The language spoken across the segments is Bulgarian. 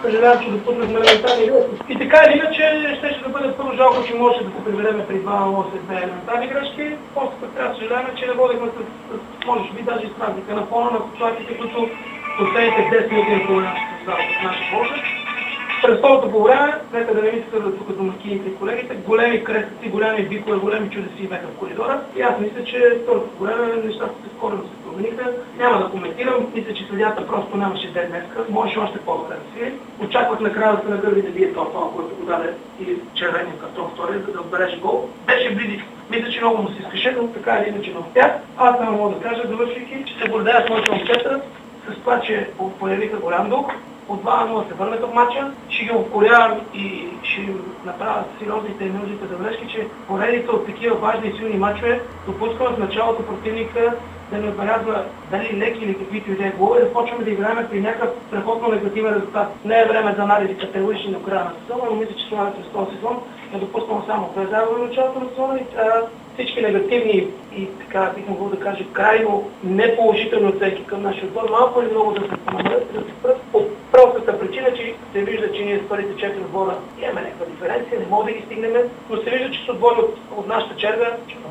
Съжалявам, че допуснахме елементарни грешки. И така или иначе, ще да бъде първо жалко, че може да се приберем при 2-0 след две елементарни грешки. После пък трябва да съжаляваме, че не водихме с може би даже и с разлика на фона на ситуациите, които последните 10 минути на половина ще създават от наша полза. През второто по време, нека да не мисля да тук домакините и колегите, големи крестъци, големи бикове, големи чудеси бяха в коридора. И аз мисля, че второто по време нещата се скоро се промениха. Няма да коментирам, мисля, че съдията просто нямаше ден днеска, можеше още по-добре да свири. Очаквах накрая да се нагърби да бие това, който го даде и червения картон втория, за да отбележи гол. Беше близичко. Мисля, че много му се искаше, но така или иначе не успях. Аз само мога да кажа, завършвайки, че се гордея с моите момчета, с това, че появиха голям дух. От 2-0 се върнаха в матча, ще ги укорявам и ще им направя сериозните и нужните забележки, че поредица от такива важни и силни матчове допускаме в началото противника да не отбелязва дали леки или каквито идеи голове, да почваме да играем при някакъв страхотно негативен резултат. Не е време за анализи категорични на края на сезона, но мисля, че това през този сезон е допускано само две загуби в началото на сезона и всички негативни и така бих могъл да кажа крайно неположителни оценки към нашия отбор малко или много да се намалят, да се спрат по простата причина, че се вижда, че ние с първите 4 отбора имаме някаква диференция, не можем да ги стигнем, но се вижда, че са отбори от нашата черга,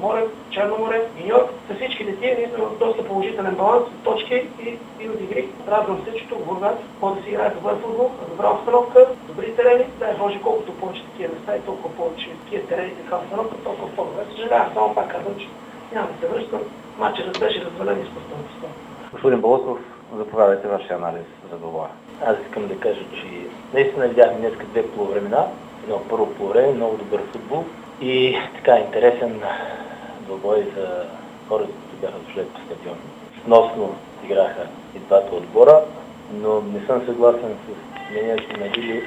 Черно море и Нью-Йорк. С всичките тия ние сме в доста положителен баланс от точки и от игри. Радвам се, че тук в Бургас може да се играе добър футбол, добра обстановка, добри терени. Дай Боже, колкото повече такива места и толкова повече такива терени, така обстановка, толкова по-добре. Съжалявам, само пак казвам, че няма да се връщам. Матчът беше развален и спостойността. Господин Болотов, заповядайте вашия анализ за това. Аз искам да кажа, че наистина видяхме днес две полувремена. Едно първо полувреме, много добър футбол и така интересен двобой за хората, които бяха дошли по стадиона. Сносно играха и двата отбора, но не съм съгласен с мнението на Вили.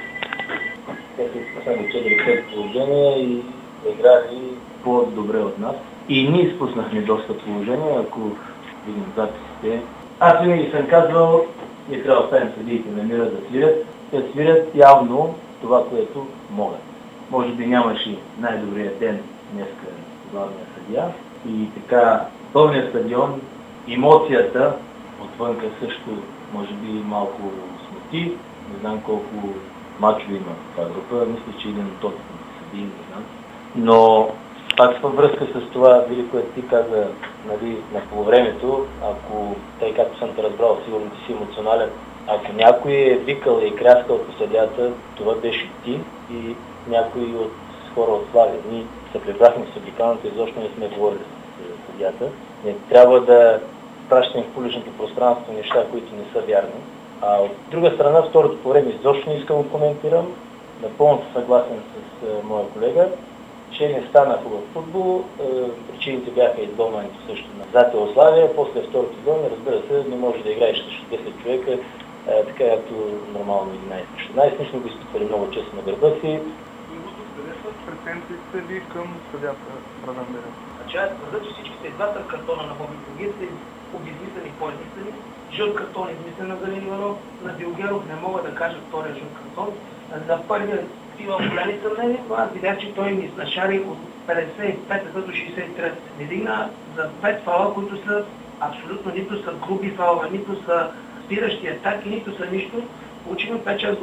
Те са изпуснали 4-5 положения и играли по-добре от нас. И ние изпуснахме доста положения, ако видим записите. Аз винаги съм казвал, ние трябва да оставим съдиите на мира да свирят. Те свирят явно това, което могат. Може би нямаше най-добрият ден днеска главния съдия. И така, пълният стадион, емоцията отвънка също може би малко смути. Не знам колко мачове има в тази група. Мисля, че един от топлите съдии, не знам. Но пак във връзка с това, Вили, което ти каза, нали, на полувремето, ако, тъй както съм те разбрал, сигурно ти си емоционален, ако някой е викал и кряскал по съдията, това беше ти и някой от хора от Славия. Ние се прибрахме с обикалната и изобщо не сме говорили с съдията. Не трябва да пращаме в публичното пространство неща, които не са вярни. А от друга страна, второто по време изобщо не искам да коментирам. Напълно съгласен с моя колега, че не стана хубав футбол. Причините бяха издолването също на Зател Славия. После второто издолване, разбира се, не може да играеш срещу 10 човека, така както нормално 11-11. Ние сме го изпитвали много често на гърба си. Къде са претенциите ви към съдята Радан Берев? Значи аз твърда, че всичките двата картона на Боби Богиев са обизмислени и по-измислени. Жълт картон измислен на Галин Иванов, на Дилгеров не мога да кажа втория жълт картон. За първия имам големи съмнения, но аз видях, че той ми изнашари от 55 до 63. Не дигна за 5 фала, които са абсолютно нито са груби фала, нито са спиращи атаки, нито са нищо. Получихме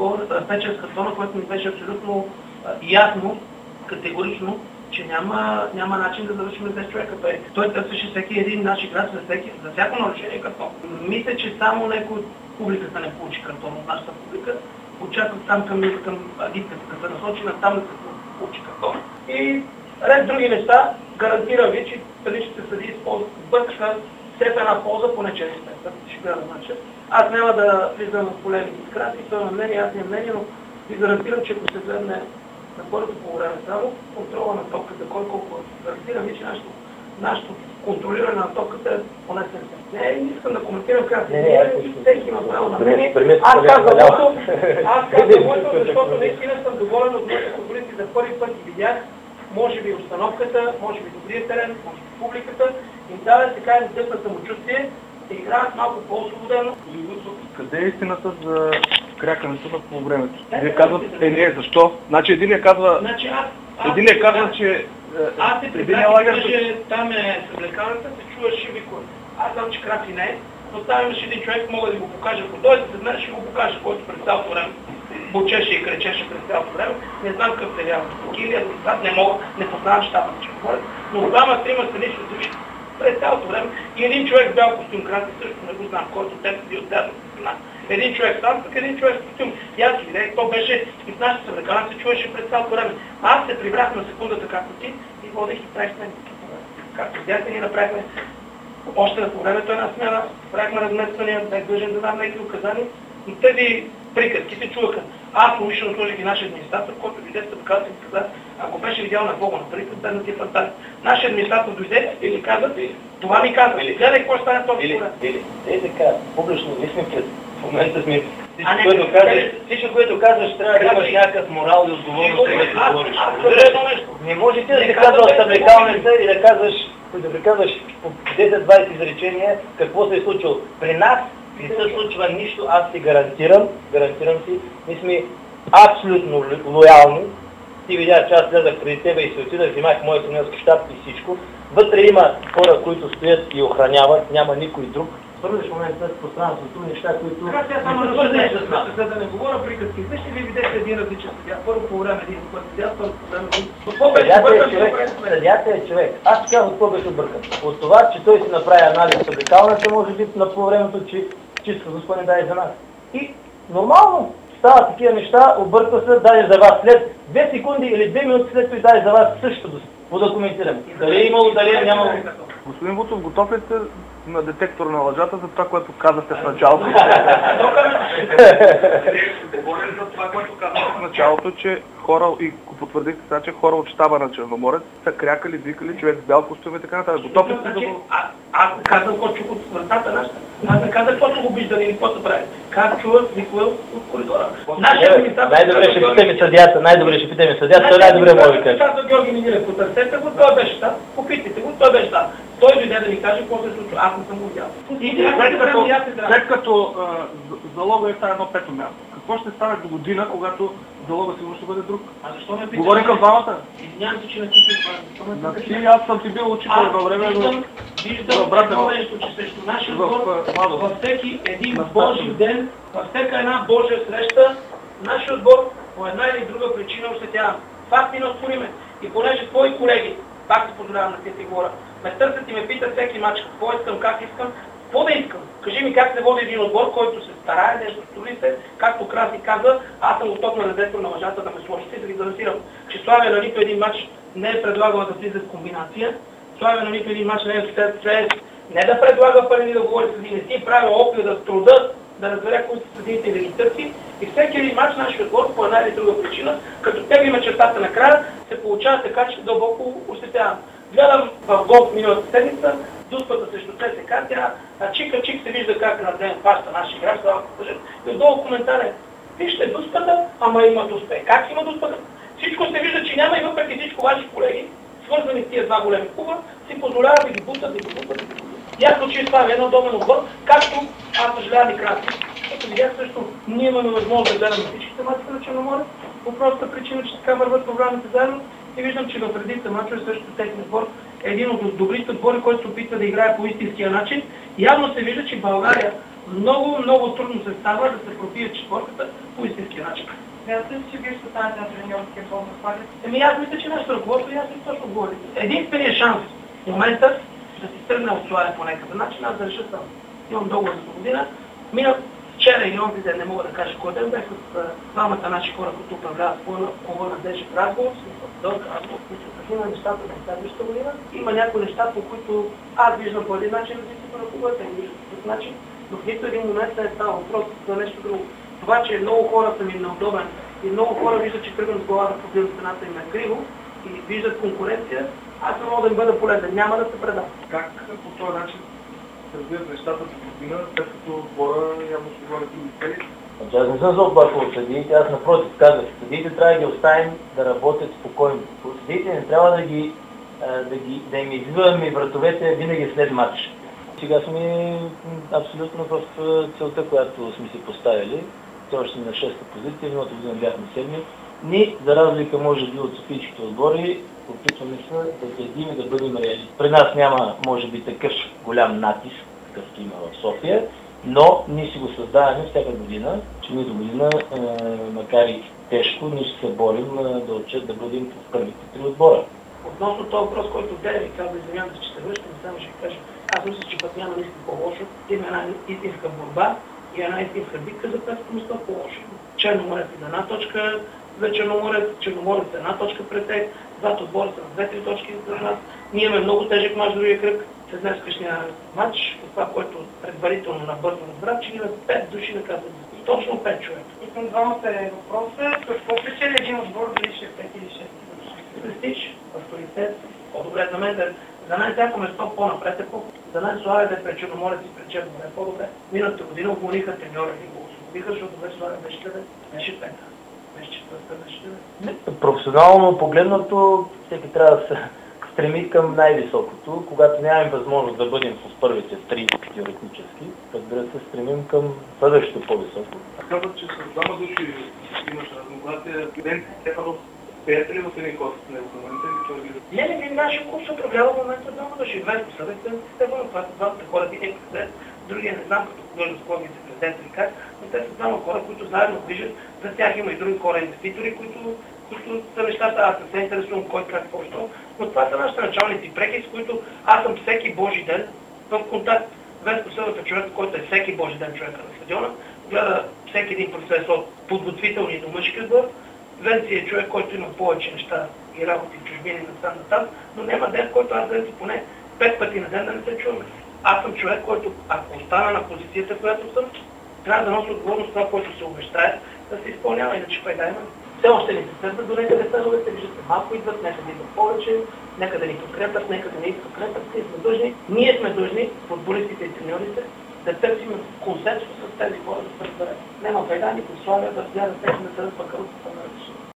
5-6 картона, което ми беше абсолютно ясно, категорично, че няма начин да завършим 10 човека. Той търсеше всеки един наш играч за всяко нарушение картон. Мисля, че само някой от публиката не получи картон от нашата публика. Очаквах там към агитката, като се насочи на там да се получи картон. И ред други неща, гарантирам ви, че предишните съдии бъркаха всяка една полза, поне 4 месеца, ще гледам матча. Аз няма да влизам в полемики с Краси, той на мнение, аз нямам мнение, но ви гарантирам, че ако се гледне на първото по време само, контрола на топката, кой колко гарантирам ви, че нашето контролиране на топката е поне 70. Не искам да коментирам Краси, всеки има право на мнение. Аз казвам моето, защото наистина съм доволен от моите футболисти. За първи път и видях, може би обстановката, може би добрия терен, може би публиката, им даде така и дъхна самочувствие да играят малко по-освободено. Къде е истината за крякането на полувремето? Вие казвате, не, защо? Значи единият казва, че аз се прибрах, че там е съблекалната, се чува шибикор. Аз знам, че Краси не е, но там имаше един човек, мога да го покажа. Ако дойде след мен, ще го покажа, който през цялото време бучеше и кричеше през цялото време. Не знам какъв сериал. Килия, не познавам щата, че говорят. Но двама-трима са лично души през цялото време. И един човек с бял костюм краси, също не го знам, който те седи отдаден страна. Един човек сам, така един човек с костюм. И аз видях, то беше и в нашата съблекана се чуваше през цялото време. Аз се прибрах на секундата, както ти, и водех и правих смените. Както видяхте, ние направихме още по времето една смяна, правихме размествания, бях дължен да дам някакви указания, но тези приказки се чуваха. Аз умишлено сложих и нашия администратор, който дойде в съблеката и ми каза, ако беше видял на Бога на приказ, да ти е фантазия. Нашия администратор дойде и ми каза, това ми каза, гледай какво ще стане този поред. Ей така, публично, ние сме пред в момента сме всичко, което казваш, трябва да имаш някакъв морал и отговорност, когато говориш. Не може ти да се казва в съблекалница и да казваш по 10-20 изречения какво се е случило. При нас не се случва нищо, аз ти гарантирам си, ние сме абсолютно лоялни. Ти видя, че аз слезах преди тебе и се отидах, взимах моят тренерски щаб и всичко. Вътре има хора, които стоят и охраняват, няма никой друг. Свързваш в момента с пространството, неща, които не са свързани с нас. За да не говоря приказки, вижте ли видяхте един различен съдия. Първо по време един път съдия, второ по време един. Съдията е човек. Аз ти казвам, какво беше объркан. От това, че той си направи анализ съблекалната, може би по времето, че чисто Господи дай за нас. И нормално стават такива неща, обърква се, даде за вас след 2 секунди или 2 минути след това даде за вас същото да коментираме. Дали е имало, дали е нямало. Господин Вутов, готов ли сте на детектор на лъжата за това, което казахте в началото? Говорим за това, което казахте в началото, че хора, и потвърдихте сега, че хора от щаба на Черноморец са крякали, викали, човек с бял костюм и така нататък. Готов ли сте да го... Аз не казвам какво чух от вратата нашата. Аз не казвам какво го виждали или какво се прави. Как чувах виквал от коридора. Най-добре ще питаме съдията, той най-добре може да каже. Казва Георги Минилев, потърсете го, той беше там, попитайте го, той беше там. Той дойде да ми каже какво се случва. Аз не съм го видял. След като залога е в едно пето място, какво ще стане до година, когато залога сигурно ще бъде друг? А защо ме питаш? Говорим към двамата? Извинявам се, че не си това. Аз съм ти бил учител едно време, но... Виждам едно нещо, че срещу нашия отбор, във всеки един Божий ден, във всяка една Божия среща, нашия отбор по една или друга причина ощетява. Факт и неоспориме. И понеже твои колеги, пак се позволявам на тези хора, ме търсят и ме питат всеки мач какво искам, как искам, какво да искам. Кажи ми как се води един отбор, който се старае, нещо строи се, както Краси каза, аз съм готов на редетор на мъжата да ме сложите и да ви гарантирам, че Славия на нито един мач не е предлагала да влиза в комбинация, Славия на нито един мач не е не да предлага пари да говори с един, не си прави опит да труда, да разбере кои са съдиите и да ги търси. И всеки един мач нашия отбор по една или друга причина, като теглим чертата накрая, се получава така, че дълбоко ощетявам. Гледам в гол миналата седмица, дуспата срещу ЦСК, тя чик се вижда как на ден паща нашия играч, и отдолу коментар е, вижте дуспата, ама има дуспа. Как има дуспата? Всичко се вижда, че няма и въпреки всичко ваши колеги, свързани с тия два големи клуба, си позволяват да ги бутат. Ясно, че това е едно удобен отбор, както аз съжалявам и Краси. Като видях също, ние имаме възможност да гледаме всичките мачове на Черноморец, по простата причина, че така върват програмите заедно и виждам, че в редица мачове също техния отбор е един от добрите отбори, който се опитва да играе по истинския начин. Явно се вижда, че България много трудно се става да се пробие четвърката по истинския начин. Смятате ли, че вие ще станете на треньорския фонд на Славия? Аз мисля, че нашето ръководство и аз не точно говоря. Единственият шанс в момента да си тръгне от Славия по някакъв начин, аз да реша сам. Имам договор за година. Вчера или онзи ден, не мога да кажа кой ден, бях с двамата наши хора, които управляват клуба на Дежев разговор, с дълг разговор, които са на нещата за следващата година. Има някои неща, по които аз виждам по един начин развитието на клуба, те виждат по друг начин, но в нито един момент не е става въпрос за нещо друго. Това, че много хора са ми неудобен и много хора виждат, че тръгвам с глава да пробивам стената им е криво и виждат конкуренция, аз не мога да им бъда полезен, няма да се предам. Как по този начин се развият нещата до година, след като отбора явно ще говорят други цели? Аз не съм за оплаквал от съдиите, аз напротив казах, съдиите трябва да ги оставим да работят спокойно. Съдиите не трябва да им извиваме вратовете винаги след матч. Сега сме абсолютно в целта, която сме си поставили. Все още сме на 6-та позиция, миналата година бяхме 7-ми. Ние, за разлика може би от софийските отбори, опитваме се да следим и да бъдем реалисти. При нас няма, може би, такъв голям натиск, какъвто има в София. Но ние си го създаваме всяка година, че ние до година, макар и тежко, ние ще се борим да бъдем в първите 3 отбора. Относно този въпрос, който Деля ви каза, извинявам се, че се връщам, само ще кажа. Аз мисля, че път няма нищо по-лошо. Има една истинска борба и една истинска битка за 5 места по-лошо. Черноморец е на една точка за Черноморец е една точка пред тях, двата отбора са на 2-3 точки за нас. Ние имаме много тежък мач другия кръг. След днескашния матч, това, което предварително набързо разбрах, че имаме 5 души наказани. Точно 5 човека. Искам двамата въпроса. Какво печели един отбор, дали ще е 5 или 6 души? Престиж, авторитет, по-добре за мен за нас всяко место по-напред е по-добре. За нас Славия да е пред Черноморец и пред Черноморец е по-добре. Миналата година уволниха треньора и го освободиха, защото вече Славия беше 9, беше 5. Беше 4, беше 9. Професионално погледнато, всеки трябва да се стреми към най-високото. Когато нямаме възможност да бъдем с първите 3 теоретически, разбира се, стремим към следващото по-високо. Казват, че с двама души имаш разногласия. Студентите приятели в един клас с него в момента или това вижда? Не, нашия клуб се управлява в момента двама души. 20 съвета, това са двамата хора, един къде, другия не знам като художник с клубните президент или как, но те са двама хора, които заедно движат. За тях има и други хора, инвеститори, които са нещата, аз не се интересувам кой как какво. Но това са нашите началници преки, с които аз съм всеки божи ден в контакт. Веско Съвета човек, който е всеки божи ден човека на стадиона, гледа всеки един процес от подготвителни до мъжки отбор. Венци е човек, който има повече неща и работи в чужбини на там, но няма ден, в който аз Венци поне 5 пъти на ден да не се чуваме. Аз съм човек, който ако остана на позицията, в която съм, трябва да нося отговорност това, което се обещае, да се изпълнява, иначе пайда има. Все още ни се следват до някъде феновете, виждате, малко идват, нека да идват повече, нека да ни подкрепят, нека да ни подкрепят. Ние сме длъжни, футболистите и треньорите, да търсим консенсус с тези хора да се разберем. Няма пайда никой Славия да гледа техни да се разпакърват.